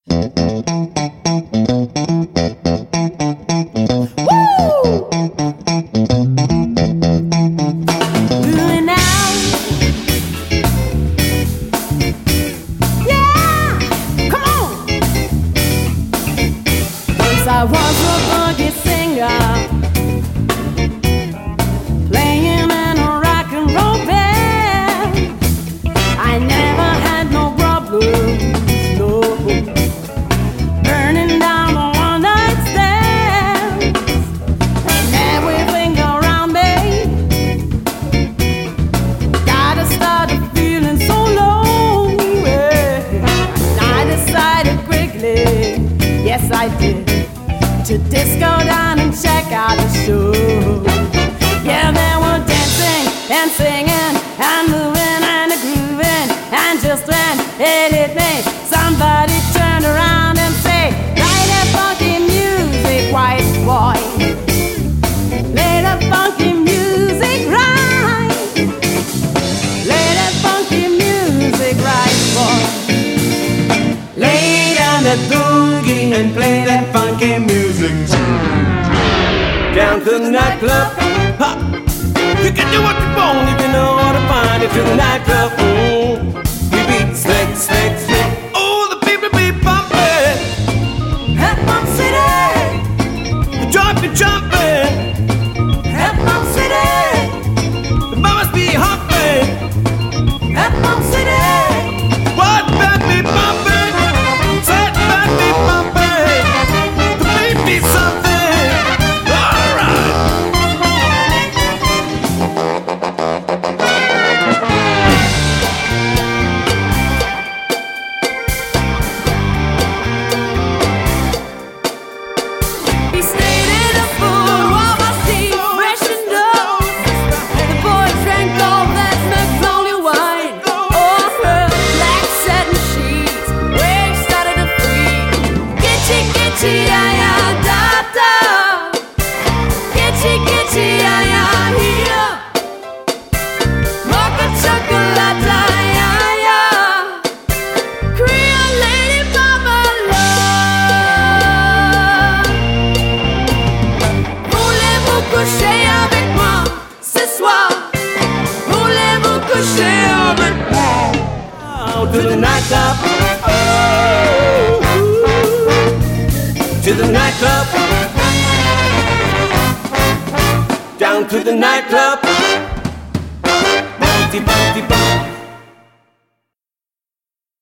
I was a boogie singer, playing in a rock and roll band. I never had no problems, no, burning down a one-night stand. And everything around me got started feeling so low. And I decided quickly, yes I did, to disco down and check out the show. Yeah, they were dancing and singing and moving and grooving, and just when it hit me, somebody turned around and said, "Play that funky music, white boy. Play that funky music right. Play that funky music right, boy. Lay down that boogie and play that funky music. Down to the nightclub, ha! You can do what you want if you know how to find it to the nightclub. We beat slick, slick, slick. Oh, the people be bumping. At Pump City, The joint be jumping. at Pump City, The mamas be hopping. at Pump City. What band be bumping? Sad band be bumping. The beat be something. He stayed in the food while my seat freshened up. The boy drank all that Magnolia wine. Oh, her black satin sheets, where he started to freeze. Gitchy, gitchy, ya, da, da. Gitchy, gitchy, ya, here. Mocha chocolate, ya. Creole lady mama love. Voulez-vous coucher avec moi ce soir? Voulez-vous coucher avec moi? Down to the nightclub. Oh, to the nightclub. Down to the nightclub. Bounty, bounty,